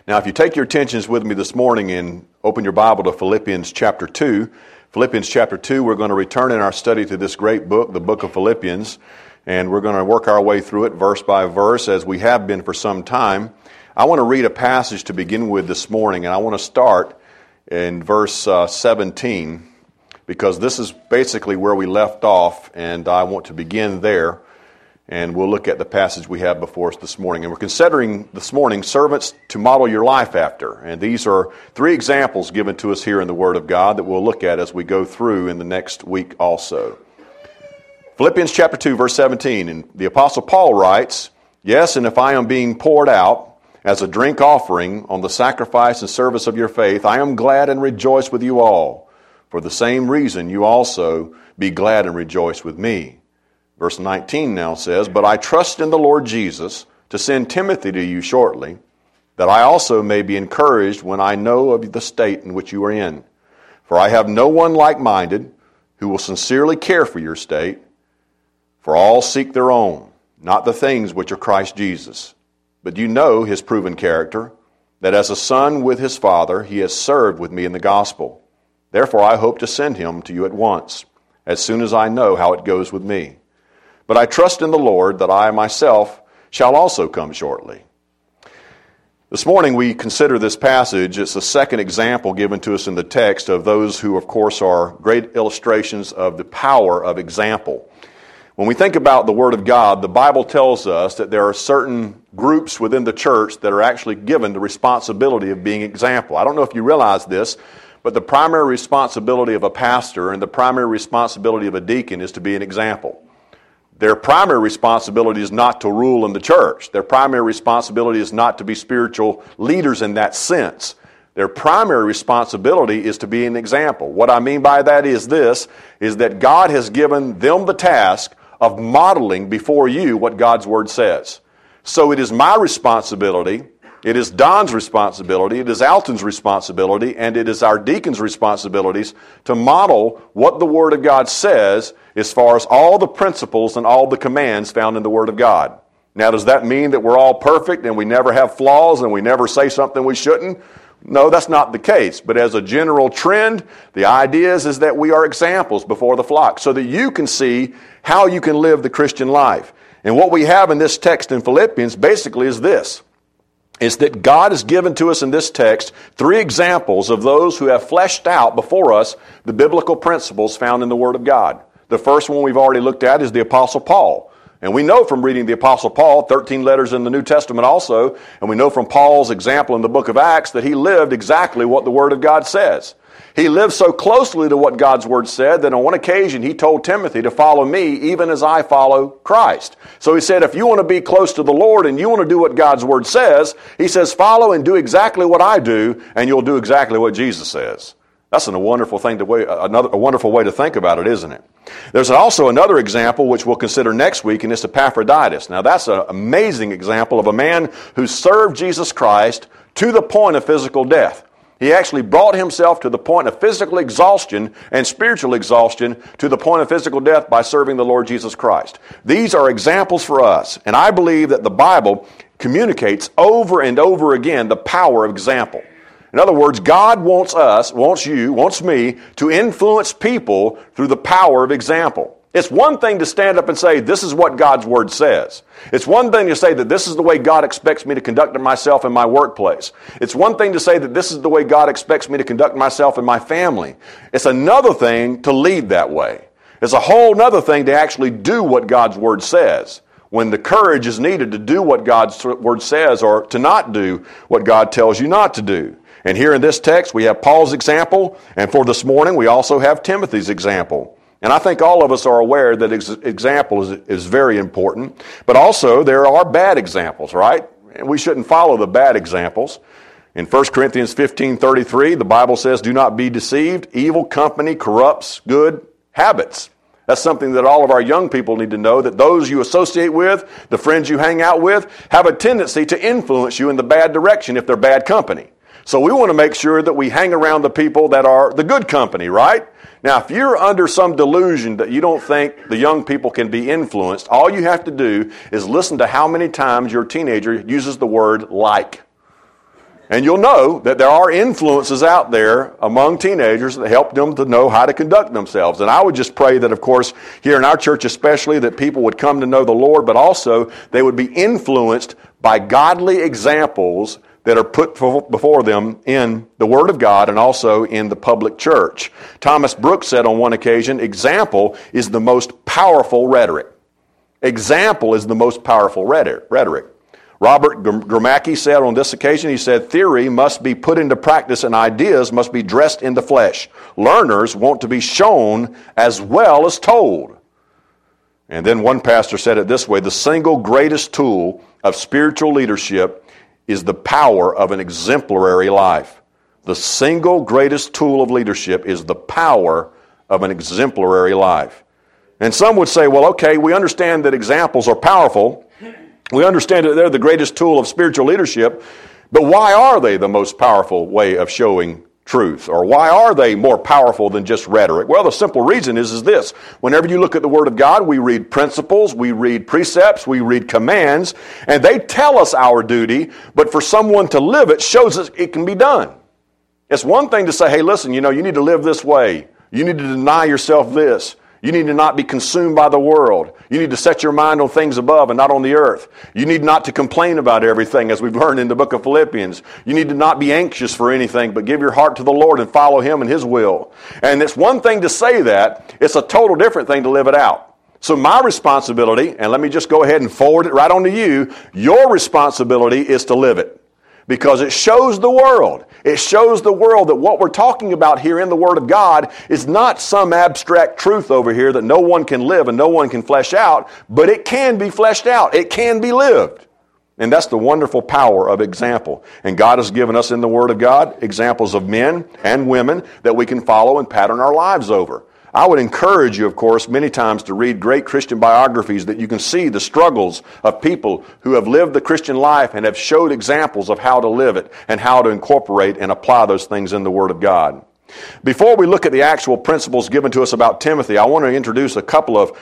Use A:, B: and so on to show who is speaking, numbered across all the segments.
A: Now, if you take your attentions with me this morning and open your Bible to Philippians chapter 2, Philippians chapter 2, we're going to return in our study to this great book, the book of Philippians, and we're going to work our way through it verse by verse as we have been for some time. I want to read a passage to begin with this morning, and I want to start in verse 17 because this is basically where we left off, and I want to begin there. And we'll look at the passage we have before us this morning. And we're considering this morning servants to model your life after. And these are three examples given to us here in the Word of God that we'll look at as we go through in the next week also. Philippians chapter 2, verse 17. And the Apostle Paul writes, "Yes, and if I am being poured out as a drink offering on the sacrifice and service of your faith, I am glad and rejoice with you all. For the same reason you also be glad and rejoice with me." Verse 19 now says, "But I trust in the Lord Jesus to send Timothy to you shortly, that I also may be encouraged when I know of the state in which you are in. For I have no one like-minded who will sincerely care for your state, for all seek their own, not the things which are Christ Jesus. But you know his proven character, that as a son with his father he has served with me in the gospel. Therefore I hope to send him to you at once, as soon as I know how it goes with me. But I trust in the Lord that I myself shall also come shortly." This morning we consider this passage. It's the second example given to us in the text of those who, of course, are great illustrations of the power of example. When we think about the Word of God, the Bible tells us that there are certain groups within the church that are actually given the responsibility of being example. I don't know if you realize this, but the primary responsibility of a pastor and the primary responsibility of a deacon is to be an example. Their primary responsibility is not to rule in the church. Their primary responsibility is not to be spiritual leaders in that sense. Their primary responsibility is to be an example. What I mean by that is this, is that God has given them the task of modeling before you what God's Word says. So it is my responsibility, it is Don's responsibility, it is Alton's responsibility, and it is our deacons' responsibilities to model what the Word of God says as far as all the principles and all the commands found in the Word of God. Now, does that mean that we're all perfect and we never have flaws and we never say something we shouldn't? No, that's not the case. But as a general trend, the idea is that we are examples before the flock so that you can see how you can live the Christian life. And what we have in this text in Philippians basically is this. Is that God has given to us in this text three examples of those who have fleshed out before us the biblical principles found in the Word of God. The first one we've already looked at is the Apostle Paul. And we know from reading the Apostle Paul, 13 letters in the New Testament also, and we know from Paul's example in the book of Acts that he lived exactly what the Word of God says. He lived so closely to what God's Word said that on one occasion he told Timothy to follow me even as I follow Christ. So he said, if you want to be close to the Lord and you want to do what God's Word says, he says, follow and do exactly what I do, and you'll do exactly what Jesus says. That's a wonderful thing a wonderful way to think about it, isn't it? There's also another example which we'll consider next week, and it's Epaphroditus. Now that's an amazing example of a man who served Jesus Christ to the point of physical death. He actually brought himself to the point of physical exhaustion and spiritual exhaustion to the point of physical death by serving the Lord Jesus Christ. These are examples for us, and I believe that the Bible communicates over and over again the power of example. In other words, God wants us, wants you, wants me to influence people through the power of example. It's one thing to stand up and say, this is what God's Word says. It's one thing to say that this is the way God expects me to conduct myself in my workplace. It's one thing to say that this is the way God expects me to conduct myself in my family. It's another thing to lead that way. It's a whole other thing to actually do what God's Word says, when the courage is needed to do what God's Word says or to not do what God tells you not to do. And here in this text, we have Paul's example, and for this morning, we also have Timothy's example. And I think all of us are aware that example is very important, but also there are bad examples, right? And we shouldn't follow the bad examples. In 1 Corinthians 15:33, the Bible says, "Do not be deceived. Evil company corrupts good habits." That's something that all of our young people need to know, that those you associate with, the friends you hang out with, have a tendency to influence you in the bad direction if they're bad company. So we want to make sure that we hang around the people that are the good company, right? Now, if you're under some delusion that you don't think the young people can be influenced, all you have to do is listen to how many times your teenager uses the word like. And you'll know that there are influences out there among teenagers that help them to know how to conduct themselves. And I would just pray that, of course, here in our church especially, that people would come to know the Lord, but also they would be influenced by godly examples that are put before them in the Word of God and also in the public church. Thomas Brooks said on one occasion, example is the most powerful rhetoric. Example is the most powerful rhetoric. Robert Gromacki said on this occasion, he said, theory must be put into practice and ideas must be dressed in the flesh. Learners want to be shown as well as told. And then one pastor said it this way, the single greatest tool of spiritual leadership is the power of an exemplary life. The single greatest tool of leadership is the power of an exemplary life. And some would say, well, okay, we understand that examples are powerful. We understand that they're the greatest tool of spiritual leadership, but why are they the most powerful way of showing truth? Or why are they more powerful than just rhetoric? Well, the simple reason is this. Whenever you look at the Word of God, we read principles, we read precepts, we read commands, and they tell us our duty, but for someone to live it shows us it can be done. It's one thing to say, hey, listen, you need to live this way. You need to deny yourself this. You need to not be consumed by the world. You need to set your mind on things above and not on the earth. You need not to complain about everything, as we've learned in the book of Philippians. You need to not be anxious for anything, but give your heart to the Lord and follow Him and His will. And it's one thing to say that. It's a total different thing to live it out. So my responsibility, and let me just go ahead and forward it right on to you, your responsibility is to live it. Because it shows the world. It shows the world that what we're talking about here in the Word of God is not some abstract truth over here that no one can live and no one can flesh out, but it can be fleshed out. It can be lived. And that's the wonderful power of example. And God has given us in the Word of God examples of men and women that we can follow and pattern our lives over. I would encourage you, of course, many times to read great Christian biographies that you can see the struggles of people who have lived the Christian life and have showed examples of how to live it and how to incorporate and apply those things in the Word of God. Before we look at the actual principles given to us about Timothy, I want to introduce a couple of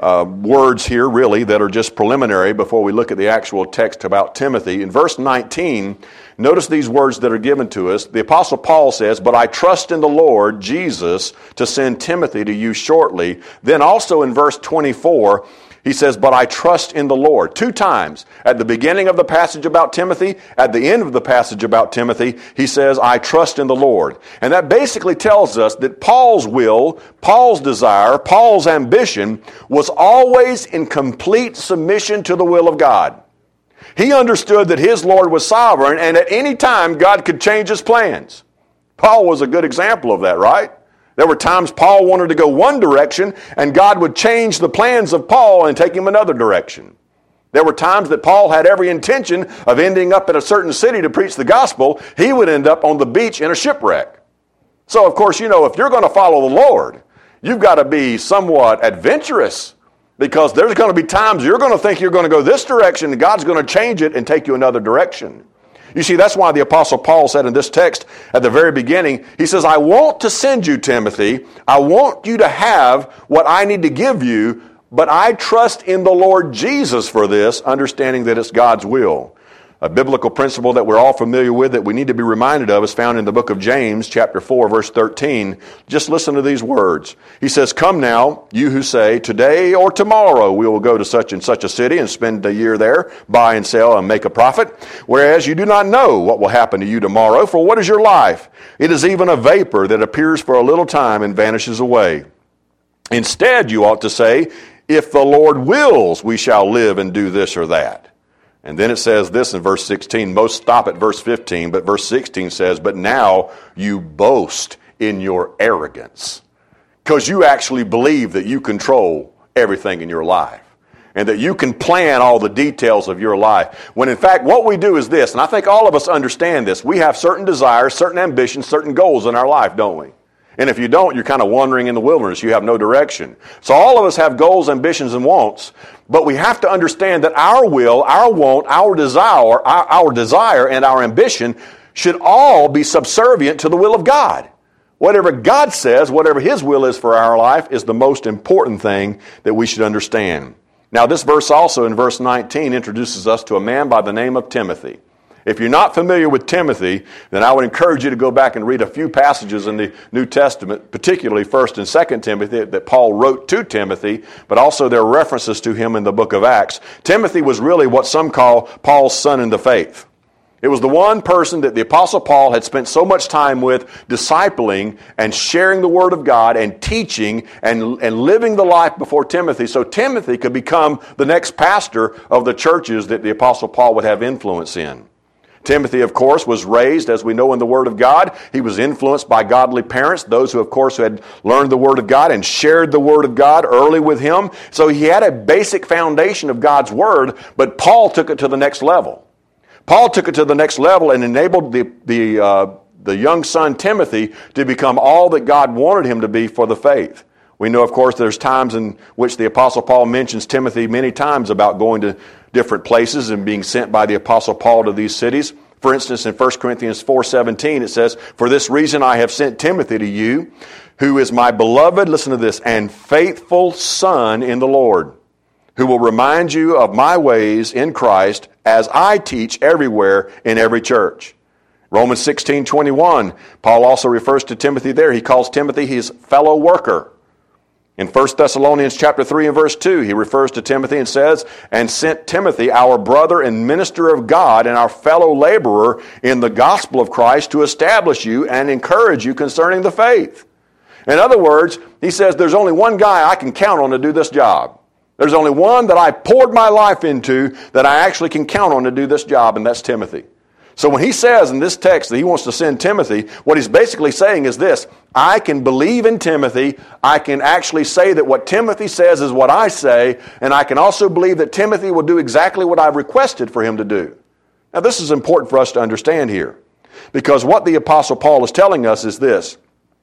A: words here, really, that are just preliminary before we look at the actual text about Timothy. In verse 19, notice these words that are given to us. The Apostle Paul says, but I trust in the Lord Jesus to send Timothy to you shortly. Then also in verse 24, he says, but I trust in the Lord. 2 times. At the beginning of the passage about Timothy, at the end of the passage about Timothy, he says, I trust in the Lord. And that basically tells us that Paul's will, Paul's desire, Paul's ambition was always in complete submission to the will of God. He understood that his Lord was sovereign, and at any time God could change His plans. Paul was a good example of that, right? There were times Paul wanted to go one direction, and God would change the plans of Paul and take him another direction. There were times that Paul had every intention of ending up in a certain city to preach the gospel. He would end up on the beach in a shipwreck. So, of course, if you're going to follow the Lord, you've got to be somewhat adventurous, because there's going to be times you're going to think you're going to go this direction, and God's going to change it and take you another direction. You see, that's why the Apostle Paul said in this text at the very beginning, he says, I want to send you, Timothy. I want you to have what I need to give you, but I trust in the Lord Jesus for this, understanding that it's God's will. A biblical principle that we're all familiar with that we need to be reminded of is found in the book of James, chapter 4, verse 13. Just listen to these words. He says, come now, you who say, today or tomorrow we will go to such and such a city and spend a year there, buy and sell and make a profit, whereas you do not know what will happen to you tomorrow, for what is your life? It is even a vapor that appears for a little time and vanishes away. Instead, you ought to say, if the Lord wills, we shall live and do this or that. And then it says this in verse 16. Most stop at verse 15, but verse 16 says, but now you boast in your arrogance, because you actually believe that you control everything in your life and that you can plan all the details of your life. When in fact what we do is this, and I think all of us understand this. We have certain desires, certain ambitions, certain goals in our life, don't we? And if you don't, you're kind of wandering in the wilderness. You have no direction. So all of us have goals, ambitions, and wants. But we have to understand that our will, our want, our desire, and our ambition should all be subservient to the will of God. Whatever God says, whatever His will is for our life, is the most important thing that we should understand. Now, this verse also in verse 19 introduces us to a man by the name of Timothy. If you're not familiar with Timothy, then I would encourage you to go back and read a few passages in the New Testament, particularly 1st and 2nd Timothy, that Paul wrote to Timothy, but also there are references to him in the book of Acts. Timothy was really what some call Paul's son in the faith. It was the one person that the Apostle Paul had spent so much time with, discipling and sharing the Word of God and teaching and living the life before Timothy, so Timothy could become the next pastor of the churches that the Apostle Paul would have influence in. Timothy, of course, was raised, as we know, in the Word of God. He was influenced by godly parents, those who, of course, who had learned the Word of God and shared the Word of God early with him. So he had a basic foundation of God's Word, but Paul took it to the next level. Paul took it to the next level and enabled the young son Timothy to become all that God wanted him to be for the faith. We know, of course, there's times in which the Apostle Paul mentions Timothy many times about going to different places and being sent by the Apostle Paul to these cities. For instance, in 1 Corinthians 4:17, it says, "For this reason I have sent Timothy to you, who is my beloved," listen to this, "and faithful son in the Lord, who will remind you of my ways in Christ as I teach everywhere in every church." Romans 16:21, Paul also refers to Timothy there. He calls Timothy his fellow worker. In 1 Thessalonians chapter 3 and verse 2, he refers to Timothy and says, "And sent Timothy, our brother and minister of God and our fellow laborer in the gospel of Christ, to establish you and encourage you concerning the faith." In other words, he says, there's only one guy I can count on to do this job. There's only one that I poured my life into that I actually can count on to do this job, and that's Timothy. So when he says in this text that he wants to send Timothy, what he's basically saying is this: I can believe in Timothy, I can actually say that what Timothy says is what I say, and I can also believe that Timothy will do exactly what I've requested for him to do. Now this is important for us to understand here, because what the Apostle Paul is telling us is this.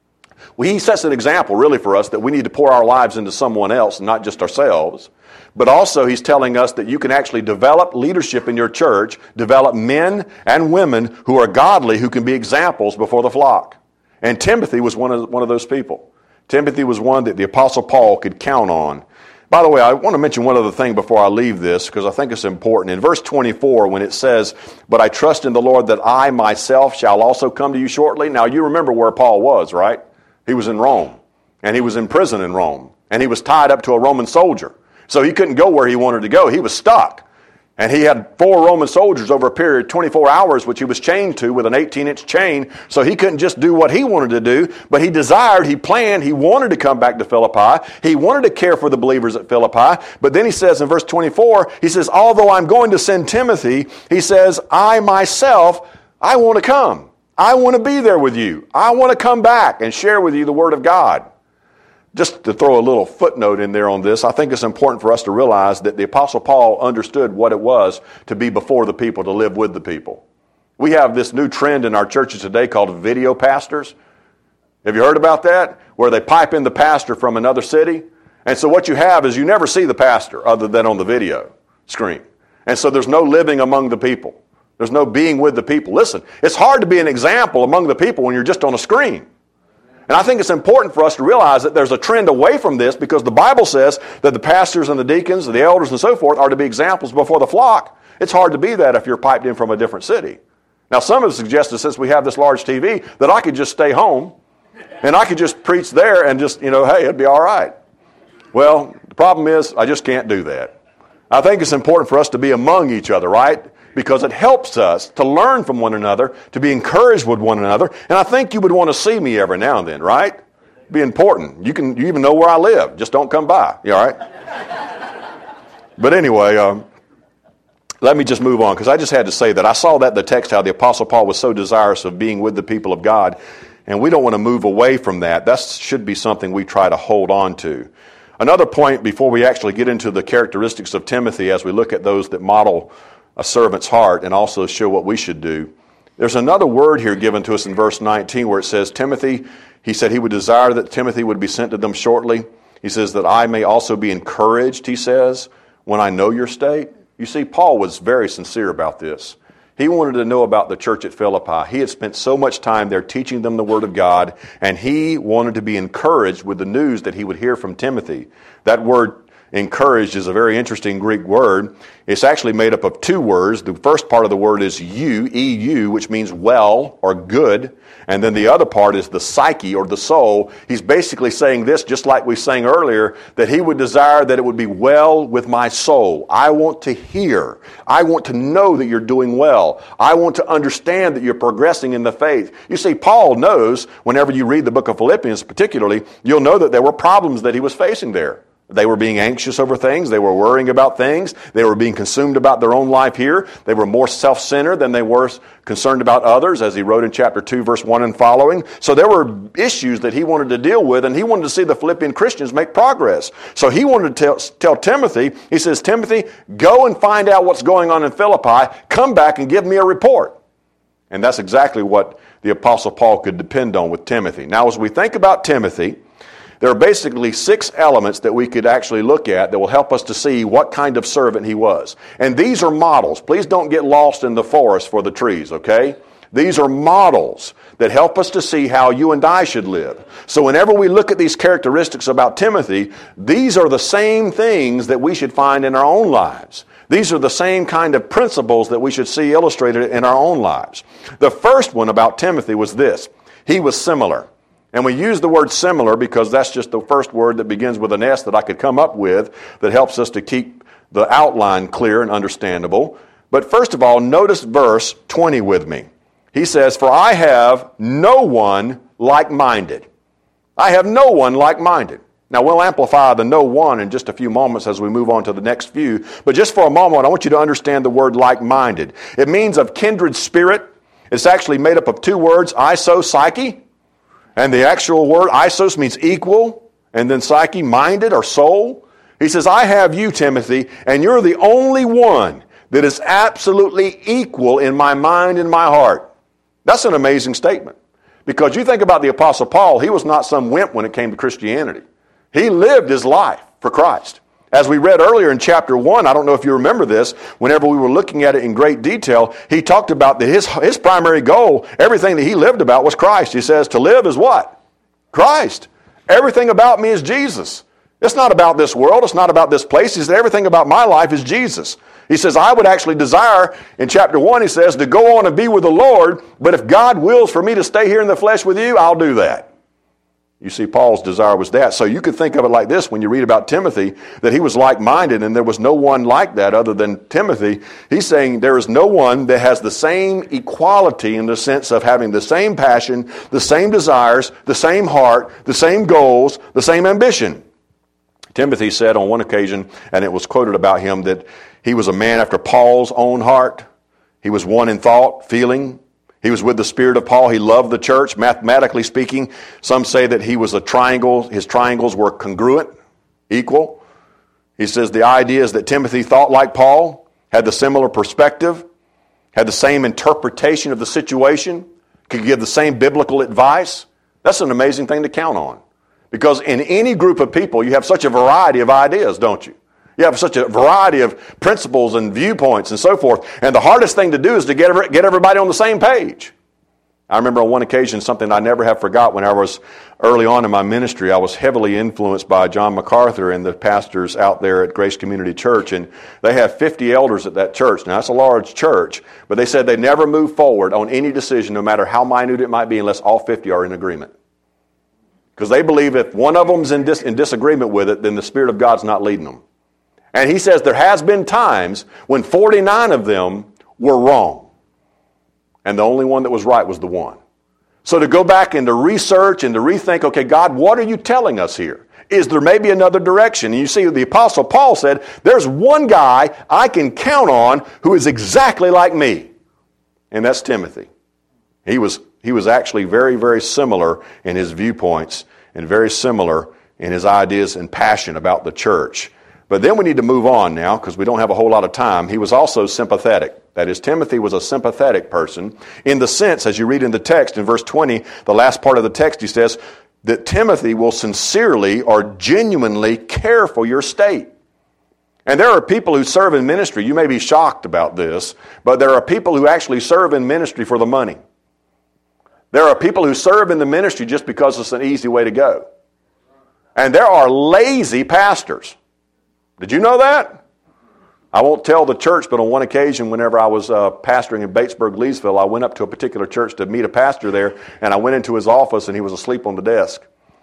A: Well, he sets an example really for us that we need to pour our lives into someone else, not just ourselves. But also he's telling us that you can actually develop leadership in your church, develop men and women who are godly, who can be examples before the flock. And Timothy was one of those people. Timothy was one that the Apostle Paul could count on. By the way, I want to mention one other thing before I leave this, because I think it's important. In verse 24, when it says, "But I trust in the Lord that I myself shall also come to you shortly." Now you remember where Paul was, right? He was in Rome, and he was in prison in Rome, and he was tied up to a Roman soldier. So he couldn't go where he wanted to go. He was stuck. And he had 4 Roman soldiers over a period of 24 hours, which he was chained to with an 18-inch chain. So he couldn't just do what he wanted to do, but he desired, he planned, he wanted to come back to Philippi. He wanted to care for the believers at Philippi. But then he says in verse 24, he says, "Although I'm going to send Timothy," he says, "I myself, I want to come. I want to be there with you. I want to come back and share with you the Word of God." Just to throw a little footnote in there on this, I think it's important for us to realize that the Apostle Paul understood what it was to be before the people, to live with the people. We have this new trend in our churches today called video pastors. Have you heard about that? Where they pipe in the pastor from another city. And so what you have is you never see the pastor other than on the video screen. And so there's no living among the people. There's no being with the people. Listen, it's hard to be an example among the people when you're just on a screen. And I think it's important for us to realize that there's a trend away from this, because the Bible says that the pastors and the deacons and the elders and so forth are to be examples before the flock. It's hard to be that if you're piped in from a different city. Now, some have suggested, since we have this large TV, that I could just stay home and I could just preach there and just, hey, it'd be all right. Well, the problem is I just can't do that. I think it's important for us to be among each other, right? Because it helps us to learn from one another, to be encouraged with one another. And I think you would want to see me every now and then, right? It'd be important. You even know where I live. Just don't come by. You all right? But anyway, let me just move on, because I just had to say that. I saw that in the text, how the Apostle Paul was so desirous of being with the people of God. And we don't want to move away from that. That should be something we try to hold on to. Another point before we actually get into the characteristics of Timothy, as we look at those that model a servant's heart and also show what we should do. There's another word here given to us in verse 19 where it says, Timothy, he said he would desire that Timothy would be sent to them shortly. He says that I may also be encouraged, he says, when I know your state. You see, Paul was very sincere about this. He wanted to know about the church at Philippi. He had spent so much time there teaching them the Word of God, and he wanted to be encouraged with the news that he would hear from Timothy. That word encouraged is a very interesting Greek word. It's actually made up of two words. The first part of the word is eu, which means well or good. And then the other part is the psyche or the soul. He's basically saying this, just like we sang earlier, that he would desire that it would be well with my soul. I want to hear. I want to know that you're doing well. I want to understand that you're progressing in the faith. You see, Paul knows, whenever you read the book of Philippians particularly, you'll know that there were problems that he was facing there. They were being anxious over things. They were worrying about things. They were being consumed about their own life here. They were more self-centered than they were concerned about others, as he wrote in chapter 2, verse 1 and following. So there were issues that he wanted to deal with, and he wanted to see the Philippian Christians make progress. So he wanted to tell Timothy, he says, Timothy, go and find out what's going on in Philippi. Come back and give me a report. And that's exactly what the Apostle Paul could depend on with Timothy. Now, as we think about Timothy, there are basically 6 elements that we could actually look at that will help us to see what kind of servant he was. And these are models. Please don't get lost in the forest for the trees, okay? These are models that help us to see how you and I should live. So whenever we look at these characteristics about Timothy, these are the same things that we should find in our own lives. These are the same kind of principles that we should see illustrated in our own lives. The first one about Timothy was this. He was similar. And we use the word similar because that's just the first word that begins with an S that I could come up with that helps us to keep the outline clear and understandable. But first of all, notice verse 20 with me. He says, for I have no one like-minded. I have no one like-minded. Now, we'll amplify the no one in just a few moments as we move on to the next few. But just for a moment, I want you to understand the word like-minded. It means of kindred spirit. It's actually made up of 2 words, iso, psyche. And the actual word isos means equal, and then psyche, minded or soul. He says, I have you, Timothy, and you're the only one that is absolutely equal in my mind and my heart. That's an amazing statement. Because you think about the Apostle Paul, he was not some wimp when it came to Christianity. He lived his life for Christ. As we read earlier in chapter 1, I don't know if you remember this, whenever we were looking at it in great detail, he talked about that his primary goal, everything that he lived about was Christ. He says, to live is what? Christ. Everything about me is Jesus. It's not about this world. It's not about this place. He said, everything about my life is Jesus. He says, I would actually desire, in chapter 1, he says, to go on and be with the Lord, but if God wills for me to stay here in the flesh with you, I'll do that. You see, Paul's desire was that. So you could think of it like this when you read about Timothy, that he was like-minded and there was no one like that other than Timothy. He's saying there is no one that has the same equality in the sense of having the same passion, the same desires, the same heart, the same goals, the same ambition. Timothy said on one occasion, and it was quoted about him, that he was a man after Paul's own heart. He was one in thought, feeling. He was with the Spirit of Paul. He loved the church. Mathematically speaking, some say that he was a triangle. His triangles were congruent, equal. He says the idea is that Timothy thought like Paul, had the similar perspective, had the same interpretation of the situation, could give the same biblical advice. That's an amazing thing to count on. Because in any group of people, you have such a variety of ideas, don't you? You have such a variety of principles and viewpoints and so forth. And the hardest thing to do is to get everybody on the same page. I remember on one occasion, something I never have forgot when I was early on in my ministry, I was heavily influenced by John MacArthur and the pastors out there at Grace Community Church. And they have 50 elders at that church. Now, that's a large church, but they said they never move forward on any decision, no matter how minute it might be, unless all 50 are in agreement. Because they believe if one of them's in disagreement with it, then the Spirit of God's not leading them. And he says there has been times when 49 of them were wrong. And the only one that was right was the one. So to go back and to research and to rethink, okay, God, what are you telling us here? Is there maybe another direction? And you see, the Apostle Paul said, there's one guy I can count on who is exactly like me. And that's Timothy. He was actually very, very similar in his viewpoints and very similar in his ideas and passion about the church. But then we need to move on now because we don't have a whole lot of time. He was also sympathetic. That is, Timothy was a sympathetic person in the sense, as you read in the text in verse 20, the last part of the text, he says that Timothy will sincerely or genuinely care for your state. And there are people who serve in ministry. You may be shocked about this, but there are people who actually serve in ministry for the money. There are people who serve in the ministry just because it's an easy way to go. And there are lazy pastors. Did you know that? I won't tell the church, but on one occasion, whenever I was pastoring in Batesburg, Leesville, I went up to a particular church to meet a pastor there, and I went into his office, and he was asleep on the desk.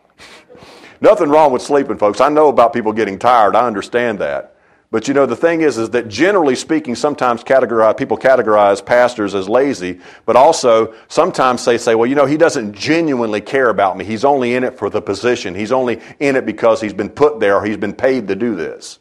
A: Nothing wrong with sleeping, folks. I know about people getting tired. I understand that. But you know, the thing is that generally speaking, sometimes people categorize pastors as lazy, but also sometimes they say, well, you know, he doesn't genuinely care about me. He's only in it for the position. He's only in it because he's been put there or he's been paid to do this.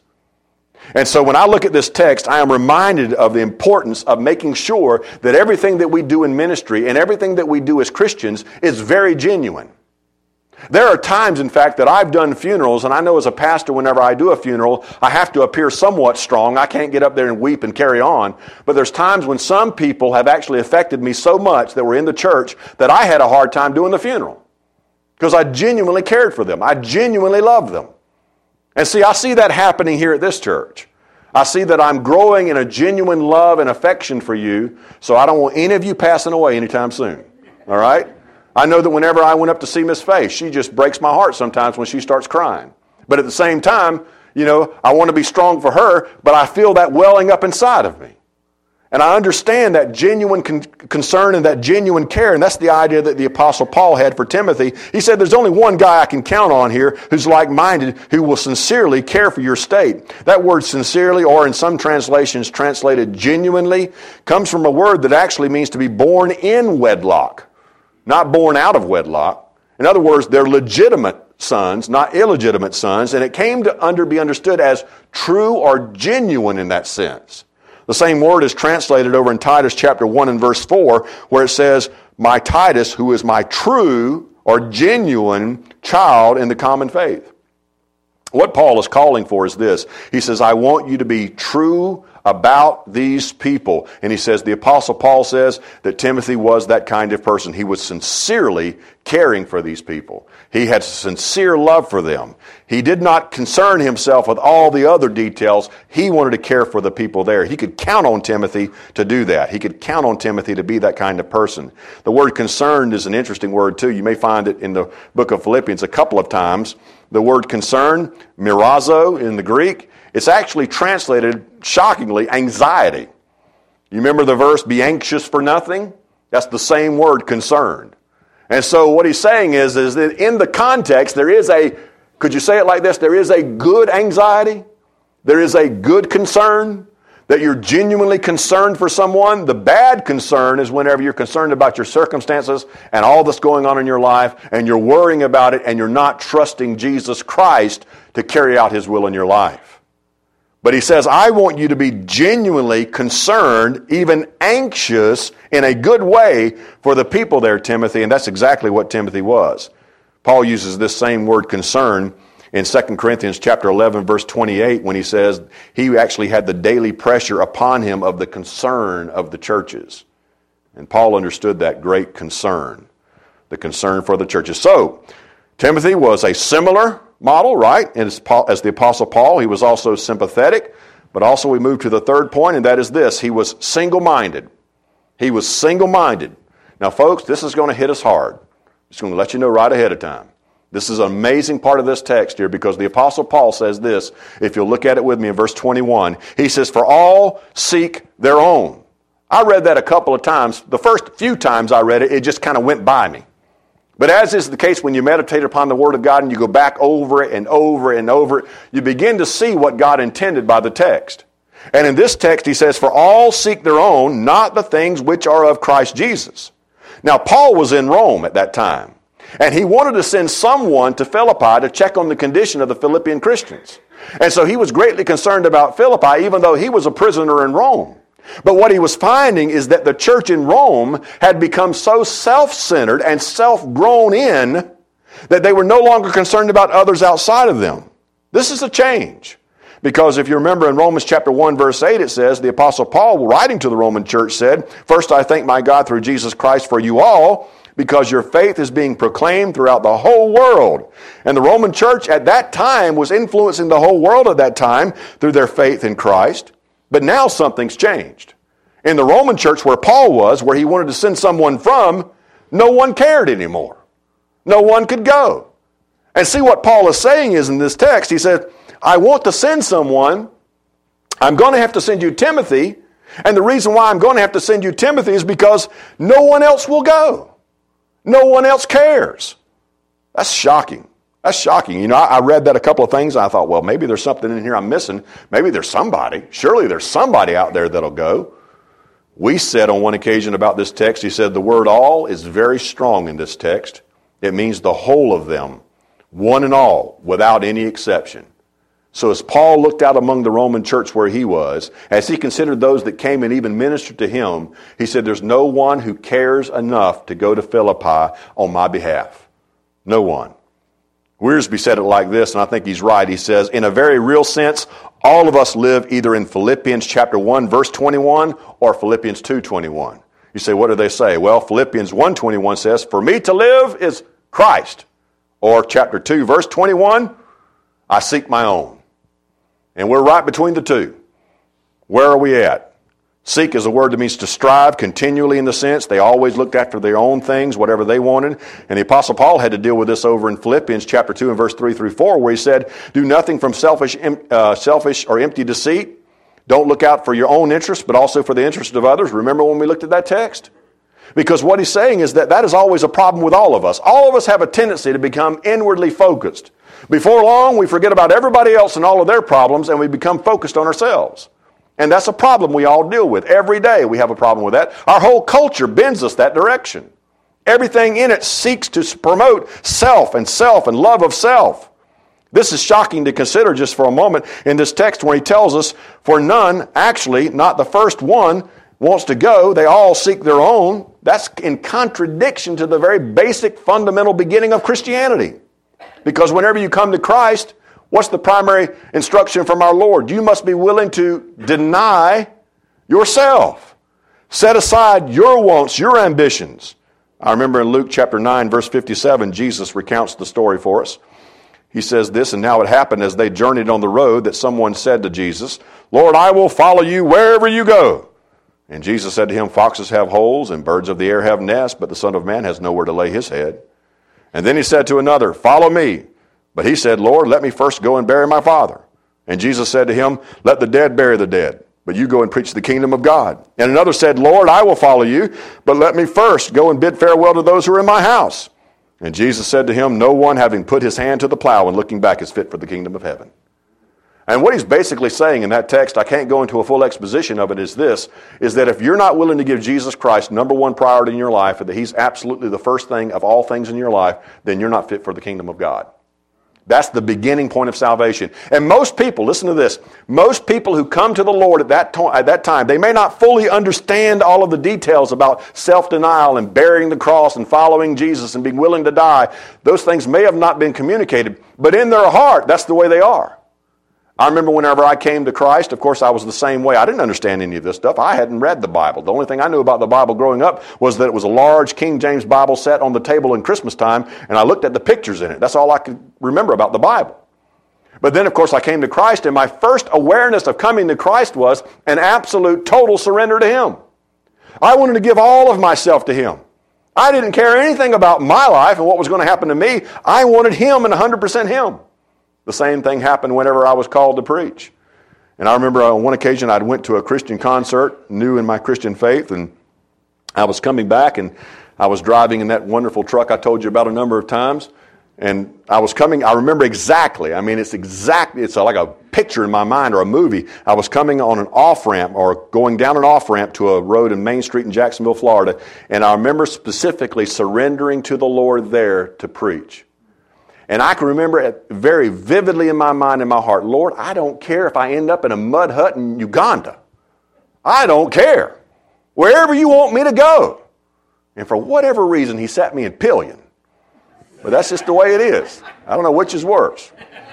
A: And so when I look at this text, I am reminded of the importance of making sure that everything that we do in ministry and everything that we do as Christians is very genuine. There are times, in fact, that I've done funerals, and I know as a pastor, whenever I do a funeral, I have to appear somewhat strong. I can't get up there and weep and carry on. But there's times when some people have actually affected me so much that were in the church that I had a hard time doing the funeral because I genuinely cared for them. I genuinely loved them. And see, I see that happening here at this church. I see that I'm growing in a genuine love and affection for you, so I don't want any of you passing away anytime soon. All right? I know that whenever I went up to see Miss Faye, she just breaks my heart sometimes when she starts crying. But at the same time, you know, I want to be strong for her, but I feel that welling up inside of me. And I understand that genuine concern and that genuine care, and that's the idea that the Apostle Paul had for Timothy. He said, there's only one guy I can count on here who's like-minded, who will sincerely care for your state. That word sincerely, or in some translations translated genuinely, comes from a word that actually means to be born in wedlock, not born out of wedlock. In other words, they're legitimate sons, not illegitimate sons, and it came to be understood as true or genuine in that sense. The same word is translated over in Titus chapter 1 and verse 4, where it says, my Titus, who is my true or genuine child in the common faith. What Paul is calling for is this. He says, I want you to be true about these people. And he says, the Apostle Paul says that Timothy was that kind of person. He was sincerely caring for these people. He had sincere love for them. He did not concern himself with all the other details. He wanted to care for the people there. He could count on Timothy to do that. He could count on Timothy to be that kind of person. The word concerned is an interesting word too. You may find it in the book of Philippians a couple of times. The word concern, mirazo in the Greek, it's actually translated, shockingly, anxiety. You remember the verse, be anxious for nothing? That's the same word, concerned. And so what he's saying is that in the context, there is could you say it like this? There is a good anxiety. There is a good concern, that you're genuinely concerned for someone. The bad concern is whenever you're concerned about your circumstances and all that's going on in your life, and you're worrying about it, and you're not trusting Jesus Christ to carry out His will in your life. But he says, I want you to be genuinely concerned, even anxious in a good way for the people there, Timothy. And that's exactly what Timothy was. Paul uses this same word concern in 2 Corinthians chapter 11, verse 28, when he says he actually had the daily pressure upon him of the concern of the churches. And Paul understood that great concern, the concern for the churches. So, Timothy was a similar model, right? As the Apostle Paul, he was also sympathetic. But also we move to the third point, and that is this. He was single-minded. He was single-minded. Now, folks, this is going to hit us hard. I'm just going to let you know right ahead of time. This is an amazing part of this text here, because the Apostle Paul says this, if you'll look at it with me in verse 21. He says, for all seek their own. I read that a couple of times. The first few times I read it, it just kind of went by me. But as is the case when you meditate upon the Word of God and you go back over it and over and over it, you begin to see what God intended by the text. And in this text he says, for all seek their own, not the things which are of Christ Jesus. Now Paul was in Rome at that time, and he wanted to send someone to Philippi to check on the condition of the Philippian Christians. And so he was greatly concerned about Philippi, even though he was a prisoner in Rome. But what he was finding is that the church in Rome had become so self-centered and self-grown in that they were no longer concerned about others outside of them. This is a change. Because if you remember in Romans chapter 1 verse 8 it says, the Apostle Paul writing to the Roman church said, first I thank my God through Jesus Christ for you all, because your faith is being proclaimed throughout the whole world. And the Roman church at that time was influencing the whole world at that time through their faith in Christ. But now something's changed. In the Roman church where Paul was, where he wanted to send someone from, no one cared anymore. No one could go. And see what Paul is saying is in this text, he said, I want to send someone. I'm going to have to send you Timothy. And the reason why I'm going to have to send you Timothy is because no one else will go. No one else cares. That's shocking. That's shocking. You know, I read that a couple of things, and I thought, well, maybe there's something in here I'm missing. Maybe there's somebody. Surely there's somebody out there that'll go. We said on one occasion about this text, he said the word all is very strong in this text. It means the whole of them, one and all, without any exception. So as Paul looked out among the Roman church where he was, as he considered those that came and even ministered to him, he said, there's no one who cares enough to go to Philippi on my behalf. No one. Wiersbe said it like this, and I think he's right. He says, in a very real sense, all of us live either in Philippians chapter 1, verse 21, or Philippians 2:21. You say, what do they say? Well, Philippians 1:21 says, for me to live is Christ. Or chapter 2, verse 21, I seek my own. And we're right between the two. Where are we at? Seek is a word that means to strive continually in the sense. They always looked after their own things, whatever they wanted. And the Apostle Paul had to deal with this over in Philippians chapter 2 and verse 3 through 4, where he said, do nothing from selfish or empty deceit. Don't look out for your own interest, but also for the interest of others. Remember when we looked at that text? Because what he's saying is that is always a problem with all of us. All of us have a tendency to become inwardly focused. Before long, we forget about everybody else and all of their problems, and we become focused on ourselves. And that's a problem we all deal with. Every day we have a problem with that. Our whole culture bends us that direction. Everything in it seeks to promote self and love of self. This is shocking to consider just for a moment in this text where he tells us, for none, actually, not the first one, wants to go. They all seek their own. That's in contradiction to the very basic fundamental beginning of Christianity. Because whenever you come to Christ, what's the primary instruction from our Lord? You must be willing to deny yourself. Set aside your wants, your ambitions. I remember in Luke chapter 9, verse 57, Jesus recounts the story for us. He says this, and now it happened as they journeyed on the road that someone said to Jesus, Lord, I will follow you wherever you go. And Jesus said to him, foxes have holes and birds of the air have nests, but the Son of Man has nowhere to lay his head. And then he said to another, follow me. But he said, Lord, let me first go and bury my father. And Jesus said to him, let the dead bury the dead, but you go and preach the kingdom of God. And another said, Lord, I will follow you, but let me first go and bid farewell to those who are in my house. And Jesus said to him, no one having put his hand to the plow and looking back is fit for the kingdom of heaven. And what he's basically saying in that text, I can't go into a full exposition of it, is this, is that if you're not willing to give Jesus Christ number one priority in your life, and that he's absolutely the first thing of all things in your life, then you're not fit for the kingdom of God. That's the beginning point of salvation. And most people, listen to this, most people who come to the Lord at that time, they may not fully understand all of the details about self-denial and bearing the cross and following Jesus and being willing to die. Those things may have not been communicated, but in their heart, that's the way they are. I remember whenever I came to Christ, of course, I was the same way. I didn't understand any of this stuff. I hadn't read the Bible. The only thing I knew about the Bible growing up was that it was a large King James Bible set on the table in Christmas time, and I looked at the pictures in it. That's all I could remember about the Bible. But then, of course, I came to Christ, and my first awareness of coming to Christ was an absolute, total surrender to Him. I wanted to give all of myself to Him. I didn't care anything about my life and what was going to happen to me. I wanted Him and 100% Him. The same thing happened whenever I was called to preach. And I remember on one occasion I went to a Christian concert, new in my Christian faith, and I was coming back and I was driving in that wonderful truck I told you about a number of times. And I was coming, I remember exactly, it's like a picture in my mind or a movie. I was coming on an off-ramp or going down an off-ramp to a road in Main Street in Jacksonville, Florida. And I remember specifically surrendering to the Lord there to preach. And I can remember it very vividly in my mind and my heart, Lord, I don't care if I end up in a mud hut in Uganda. I don't care. Wherever you want me to go. And for whatever reason, He sat me in pillion. But that's just the way it is. I don't know which is worse.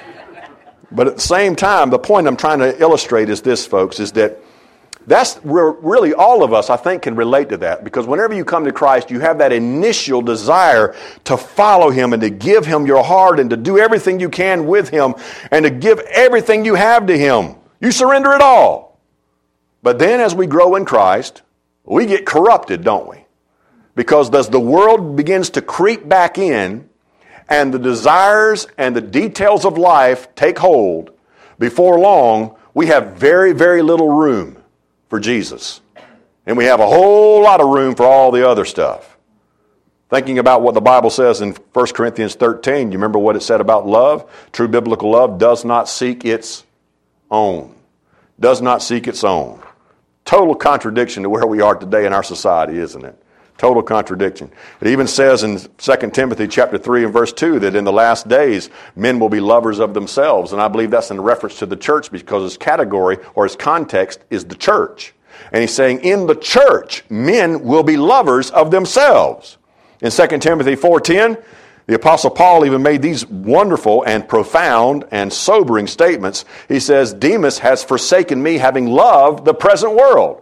A: But at the same time, the point I'm trying to illustrate is this, folks, is that that's where really all of us, I think, can relate to that. Because whenever you come to Christ, you have that initial desire to follow Him and to give Him your heart and to do everything you can with Him and to give everything you have to Him. You surrender it all. But then as we grow in Christ, we get corrupted, don't we? Because as the world begins to creep back in and the desires and the details of life take hold, before long, we have very, very little room for Jesus. And we have a whole lot of room for all the other stuff. Thinking about what the Bible says in 1 Corinthians 13, you remember what it said about love? True biblical love does not seek its own. Does not seek its own. Total contradiction to where we are today in our society, isn't it? Total contradiction. It even says in 2 Timothy chapter 3 and verse 2 that in the last days men will be lovers of themselves. And I believe that's in reference to the church because its category or its context is the church. And he's saying in the church men will be lovers of themselves. In 2 Timothy 4:10, the Apostle Paul even made these wonderful and profound and sobering statements. He says, Demas has forsaken me, having loved the present world.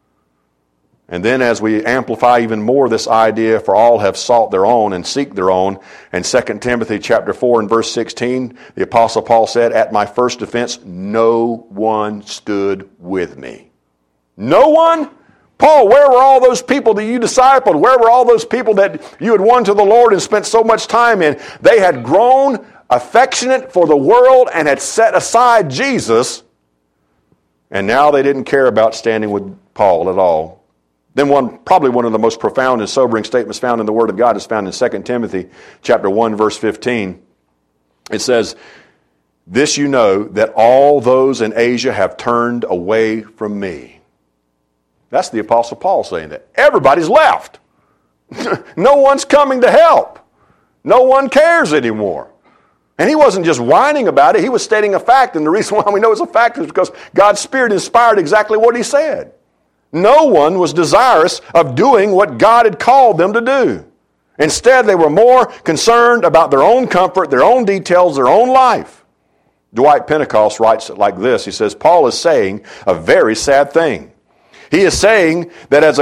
A: And then as we amplify even more this idea, for all have sought their own and seek their own, in 2 Timothy chapter 4 and verse 16, the Apostle Paul said, at my first defense, no one stood with me. No one? Paul, where were all those people that you discipled? Where were all those people that you had won to the Lord and spent so much time in? They had grown affectionate for the world and had set aside Jesus, and now they didn't care about standing with Paul at all. Then probably one of the most profound and sobering statements found in the Word of God is found in 2 Timothy chapter 1, verse 15. It says, this you know, that all those in Asia have turned away from me. That's the Apostle Paul saying that. Everybody's left. No one's coming to help. No one cares anymore. And he wasn't just whining about it. He was stating a fact. And the reason why we know it's a fact is because God's Spirit inspired exactly what he said. No one was desirous of doing what God had called them to do. Instead, they were more concerned about their own comfort, their own details, their own life. Dwight Pentecost writes it like this. He says, Paul is saying a very sad thing. He is saying that he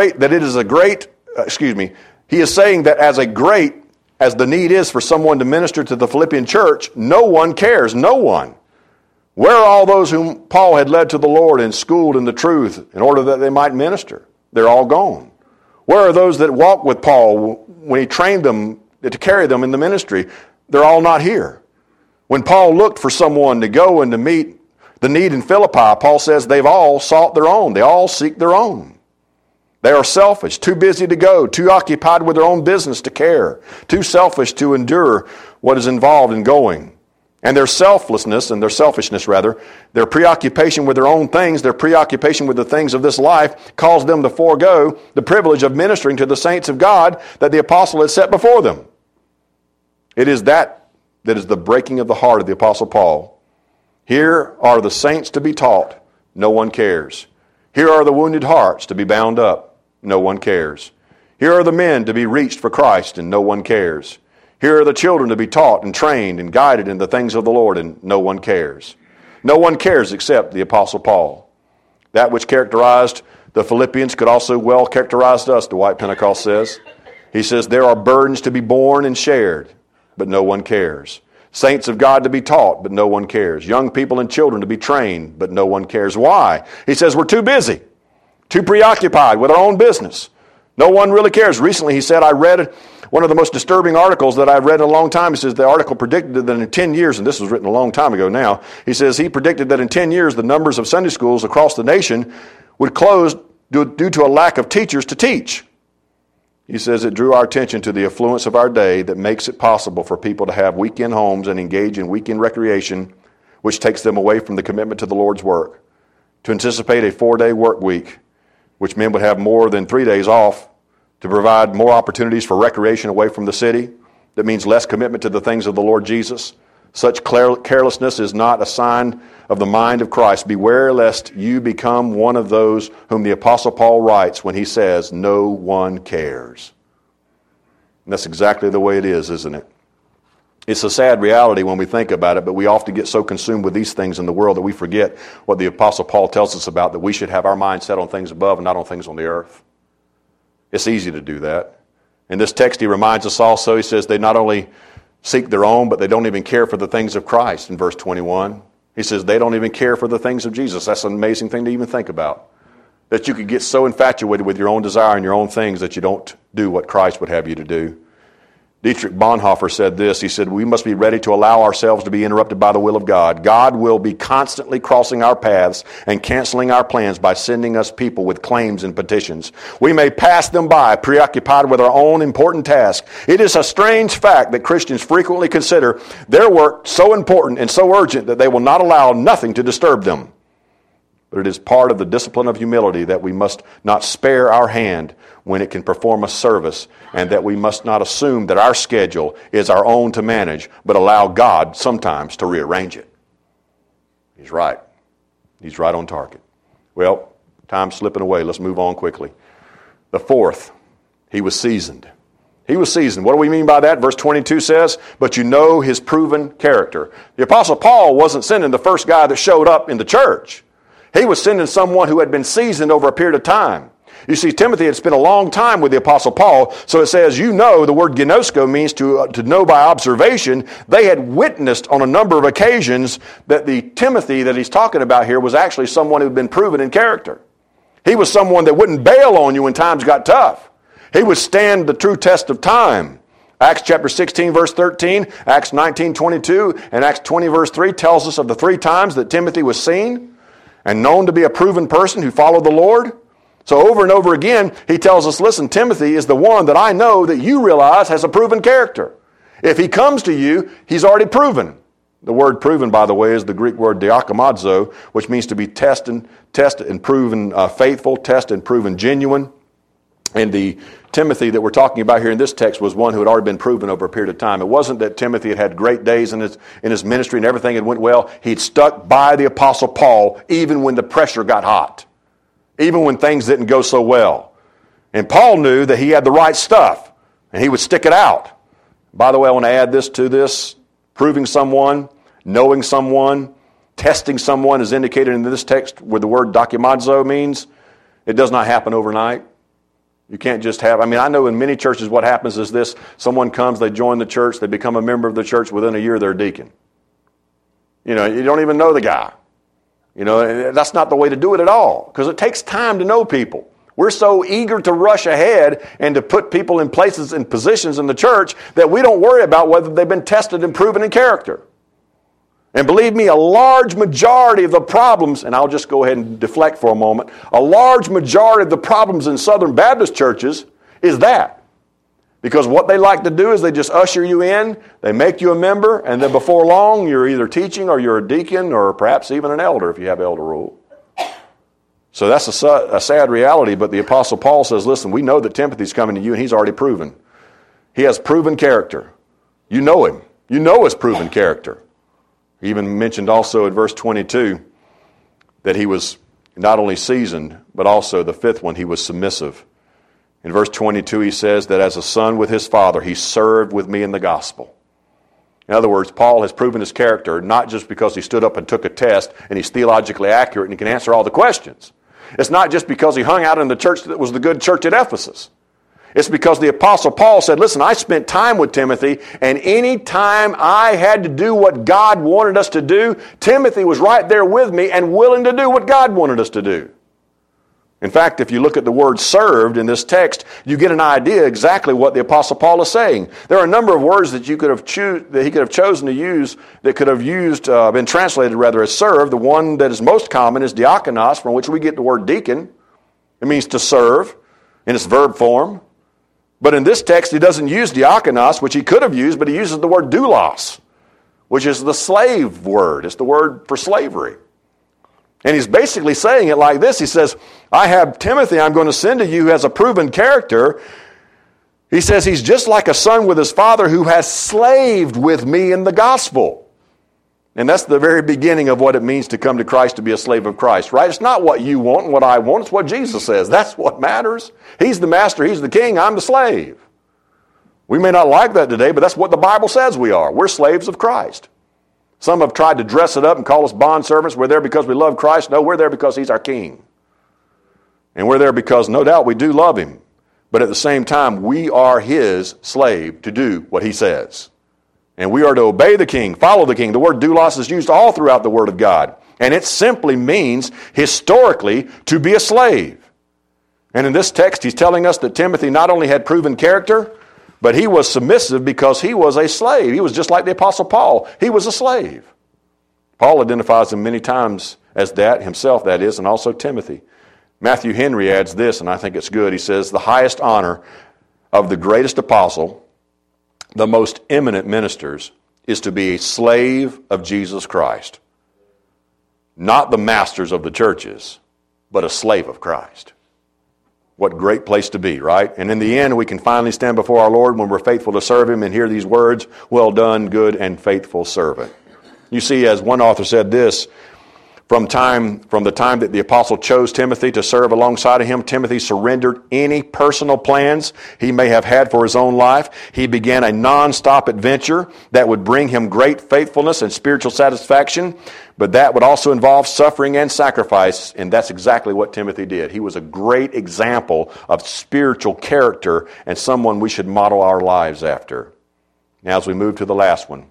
A: is saying that as great as the need is for someone to minister to the Philippian church, no one cares, no one. Where are all those whom Paul had led to the Lord and schooled in the truth in order that they might minister? They're all gone. Where are those that walked with Paul when he trained them to carry them in the ministry? They're all not here. When Paul looked for someone to go and to meet the need in Philippi, Paul says they've all sought their own. They all seek their own. They are selfish, too busy to go, too occupied with their own business to care, too selfish to endure what is involved in going. And their selfishness, their preoccupation with their own things, their preoccupation with the things of this life, caused them to forego the privilege of ministering to the saints of God that the apostle had set before them. It is that is the breaking of the heart of the Apostle Paul. Here are the saints to be taught, no one cares. Here are the wounded hearts to be bound up, no one cares. Here are the men to be reached for Christ, and no one cares. Here are the children to be taught and trained and guided in the things of the Lord, and no one cares. No one cares except the Apostle Paul. That which characterized the Philippians could also well characterize us, Dwight Pentecost says. He says, there are burdens to be borne and shared, but no one cares. Saints of God to be taught, but no one cares. Young people and children to be trained, but no one cares. Why? He says, we're too busy, too preoccupied with our own business. No one really cares. Recently, he said, I read one of the most disturbing articles that I've read in a long time. He says the article predicted that in 10 years, and this was written a long time ago now, he says he predicted that in 10 years the numbers of Sunday schools across the nation would close due to a lack of teachers to teach. He says it drew our attention to the affluence of our day that makes it possible for people to have weekend homes and engage in weekend recreation, which takes them away from the commitment to the Lord's work. To anticipate a 4-day work week, which men would have more than 3 days off, to provide more opportunities for recreation away from the city. That means less commitment to the things of the Lord Jesus. Such carelessness is not a sign of the mind of Christ. Beware lest you become one of those whom the Apostle Paul writes when he says, no one cares. And that's exactly the way it is, isn't it? It's a sad reality when we think about it, but we often get so consumed with these things in the world that we forget what the Apostle Paul tells us about, that we should have our mind set on things above and not on things on the earth. It's easy to do that. In this text, he reminds us also, he says they not only seek their own, but they don't even care for the things of Christ in verse 21. He says they don't even care for the things of Jesus. That's an amazing thing to even think about. That you could get so infatuated with your own desire and your own things that you don't do what Christ would have you to do. Dietrich Bonhoeffer said this. He said, we must be ready to allow ourselves to be interrupted by the will of God. God will be constantly crossing our paths and canceling our plans by sending us people with claims and petitions. We may pass them by, preoccupied with our own important task. It is a strange fact that Christians frequently consider their work so important and so urgent that they will not allow nothing to disturb them. But it is part of the discipline of humility that we must not spare our hand when it can perform a service, and that we must not assume that our schedule is our own to manage, but allow God sometimes to rearrange it. He's right. He's right on target. Well, time's slipping away. Let's move on quickly. The fourth, he was seasoned. He was seasoned. What do we mean by that? Verse 22 says, but you know his proven character. The Apostle Paul wasn't sending the first guy that showed up in the church. He was sending someone who had been seasoned over a period of time. You see, Timothy had spent a long time with the Apostle Paul, so it says, you know, the word ginosko means to know by observation. They had witnessed on a number of occasions that the Timothy that he's talking about here was actually someone who had been proven in character. He was someone that wouldn't bail on you when times got tough. He would stand the true test of time. Acts chapter 16, verse 13, Acts 19, 22, and Acts 20, verse 3 tells us of the 3 times that Timothy was seen and known to be a proven person who followed the Lord. So over and over again, he tells us, listen, Timothy is the one that I know that you realize has a proven character. If he comes to you, he's already proven. The word proven, by the way, is the Greek word diakomazo, which means to be tested and proven faithful, tested and proven genuine. And the Timothy that we're talking about here in this text was one who had already been proven over a period of time. It wasn't that Timothy had had great days in his ministry and everything had went well. He'd stuck by the Apostle Paul even when the pressure got hot. Even when things didn't go so well. And Paul knew that he had the right stuff, and he would stick it out. By the way, I want to add this to this. Proving someone, knowing someone, testing someone is indicated in this text where the word dokimazo means. It does not happen overnight. You can't just have, I know in many churches what happens is this. Someone comes, they join the church, they become a member of the church. Within a year, they're a deacon. You don't even know the guy. That's not the way to do it at all, because it takes time to know people. We're so eager to rush ahead and to put people in places and positions in the church that we don't worry about whether they've been tested and proven in character. And believe me, a large majority of the problems, and I'll just go ahead and deflect for a moment, a large majority of the problems in Southern Baptist churches is that. Because what they like to do is they just usher you in, they make you a member, and then before long you're either teaching or you're a deacon or perhaps even an elder if you have elder rule. So that's a sad reality, but the Apostle Paul says, listen, we know that Timothy's coming to you and he's already proven. He has proven character. You know him. You know his proven character. He even mentioned also in verse 22 that he was not only seasoned, but also the 5th one, he was submissive. In verse 22, he says that as a son with his father, he served with me in the gospel. In other words, Paul has proven his character not just because he stood up and took a test and he's theologically accurate and he can answer all the questions. It's not just because he hung out in the church that was the good church at Ephesus. It's because the Apostle Paul said, listen, I spent time with Timothy, and any time I had to do what God wanted us to do, Timothy was right there with me and willing to do what God wanted us to do. In fact, if you look at the word served in this text, you get an idea exactly what the Apostle Paul is saying. There are a number of words that he could have chosen to use that could have been translated rather as serve. The one that is most common is diakonos, from which we get the word deacon. It means to serve in its verb form. But in this text, he doesn't use diakonos, which he could have used, but he uses the word doulos, which is the slave word. It's the word for slavery. And he's basically saying it like this. He says, I have Timothy I'm going to send to you who has a proven character. He says he's just like a son with his father who has slaved with me in the gospel. And that's the very beginning of what it means to come to Christ, to be a slave of Christ, right? It's not what you want and what I want. It's what Jesus says. That's what matters. He's the master. He's the king. I'm the slave. We may not like that today, but that's what the Bible says we are. We're slaves of Christ. Some have tried to dress it up and call us bondservants. We're there because we love Christ. No, we're there because he's our king. And we're there because, no doubt, we do love him. But at the same time, we are his slave to do what he says. And we are to obey the king, follow the king. The word doulos is used all throughout the Word of God. And it simply means, historically, to be a slave. And in this text, he's telling us that Timothy not only had proven character, But he was submissive because he was a slave. He was just like the Apostle Paul. He was a slave. Paul identifies him many times as that, himself that is, and also Timothy. Matthew Henry adds this, and I think it's good. He says, the highest honor of the greatest apostle, the most eminent ministers, is to be a slave of Jesus Christ. Not the masters of the churches, but a slave of Christ. What great place to be, right? And in the end, we can finally stand before our Lord when we're faithful to serve Him and hear these words, well done, good and faithful servant. You see, as one author said this, from the time that the apostle chose Timothy to serve alongside of him, Timothy surrendered any personal plans he may have had for his own life. He began a non-stop adventure that would bring him great faithfulness and spiritual satisfaction, but that would also involve suffering and sacrifice, and that's exactly what Timothy did. He was a great example of spiritual character and someone we should model our lives after. Now, as we move to the last one,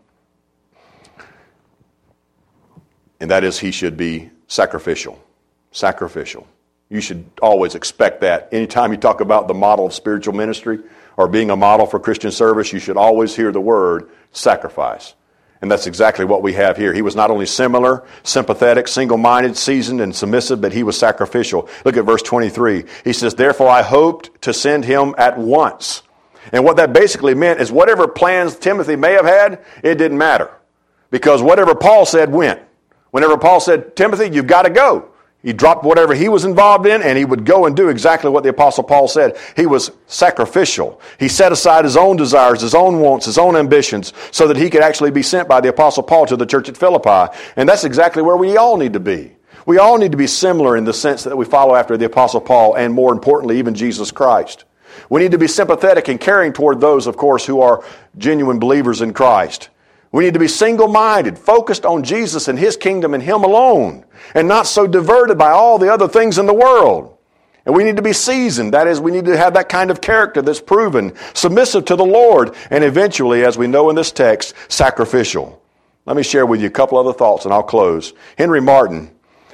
A: and that is he should be sacrificial. Sacrificial. You should always expect that. Anytime you talk about the model of spiritual ministry or being a model for Christian service, you should always hear the word sacrifice. And that's exactly what we have here. He was not only similar, sympathetic, single-minded, seasoned, and submissive, but he was sacrificial. Look at verse 23. He says, therefore I hoped to send him at once. And what that basically meant is whatever plans Timothy may have had, it didn't matter. Because whatever Paul said went. Whenever Paul said, Timothy, you've got to go. He dropped whatever he was involved in, and he would go and do exactly what the Apostle Paul said. He was sacrificial. He set aside his own desires, his own wants, his own ambitions, so that he could actually be sent by the Apostle Paul to the church at Philippi. And that's exactly where we all need to be. We all need to be similar in the sense that we follow after the Apostle Paul, and more importantly, even Jesus Christ. We need to be sympathetic and caring toward those, of course, who are genuine believers in Christ. We need to be single-minded, focused on Jesus and His kingdom and Him alone, and not so diverted by all the other things in the world. And we need to be seasoned. That is, we need to have that kind of character that's proven, submissive to the Lord, and eventually, as we know in this text, sacrificial. Let me share with you a couple other thoughts, and I'll close. Henry Martyn,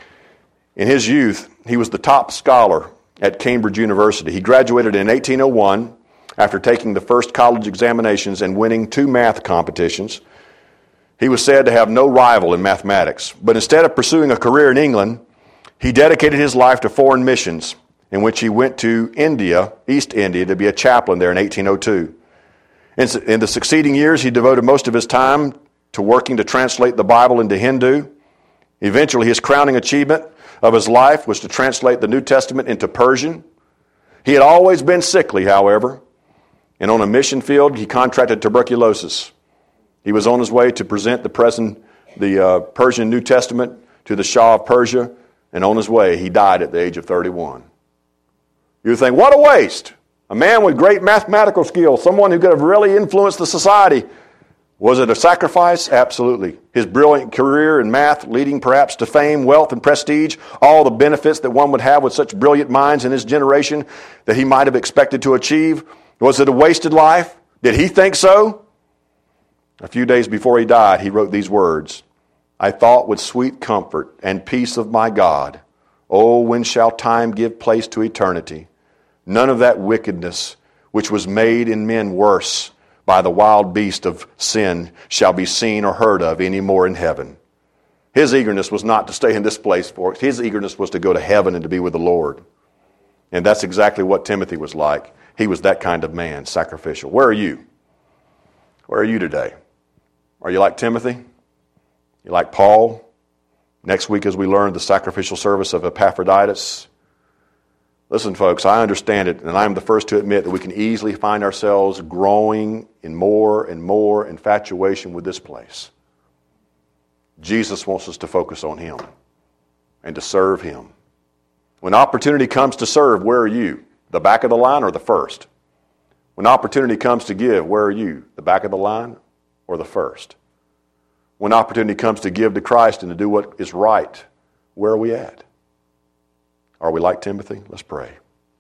A: in his youth, he was the top scholar at Cambridge University. He graduated in 1801 after taking the first college examinations and winning 2 math competitions. He was said to have no rival in mathematics, but instead of pursuing a career in England, he dedicated his life to foreign missions, in which he went to India, East India, to be a chaplain there in 1802. In the succeeding years, he devoted most of his time to working to translate the Bible into Hindu. Eventually, his crowning achievement of his life was to translate the New Testament into Persian. He had always been sickly, however, and on a mission field, he contracted tuberculosis. He was on his way to present the Persian New Testament to the Shah of Persia, and on his way, he died at the age of 31. You think, what a waste! A man with great mathematical skills, someone who could have really influenced the society. Was it a sacrifice? Absolutely. His brilliant career in math, leading perhaps to fame, wealth, and prestige, all the benefits that one would have with such brilliant minds in his generation that he might have expected to achieve. Was it a wasted life? Did he think so? A few days before he died, he wrote these words, I thought with sweet comfort and peace of my God, oh, when shall time give place to eternity? None of that wickedness which was made in men worse by the wild beast of sin shall be seen or heard of any more in heaven. His eagerness was not to stay in this place, folks. His eagerness was to go to heaven and to be with the Lord. And that's exactly what Timothy was like. He was that kind of man, sacrificial. Where are you? Where are you today? Are you like Timothy? You like Paul? Next week as we learn the sacrificial service of Epaphroditus. Listen, folks, I understand it, and I'm the first to admit that we can easily find ourselves growing in more and more infatuation with this place. Jesus wants us to focus on Him and to serve Him. When opportunity comes to serve, where are you? The back of the line or the first? When opportunity comes to give, where are you? The back of the line or the first? When opportunity comes to give to Christ and to do what is right, where are we at? Are we like Timothy? Let's pray.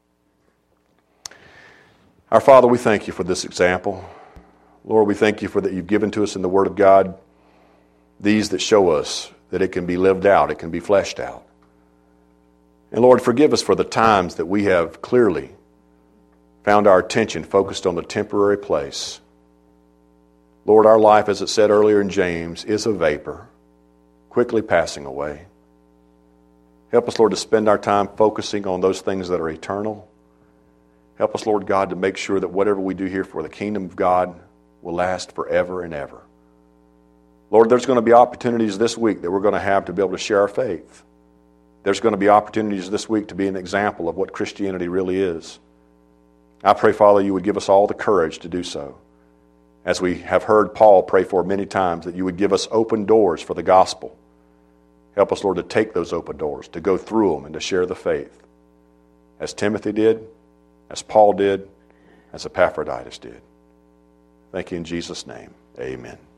A: Our Father, we thank you for this example. Lord, we thank you for that you've given to us in the Word of God these that show us that it can be lived out, it can be fleshed out. And Lord, forgive us for the times that we have clearly found our attention focused on the temporary place. Lord, our life, as it said earlier in James, is a vapor, quickly passing away. Help us, Lord, to spend our time focusing on those things that are eternal. Help us, Lord God, to make sure that whatever we do here for the kingdom of God will last forever and ever. Lord, there's going to be opportunities this week that we're going to have to be able to share our faith. There's going to be opportunities this week to be an example of what Christianity really is. I pray, Father, you would give us all the courage to do so. As we have heard Paul pray for many times, that you would give us open doors for the gospel. Help us, Lord, to take those open doors, to go through them and to share the faith. As Timothy did, as Paul did, as Epaphroditus did. Thank you in Jesus' name. Amen.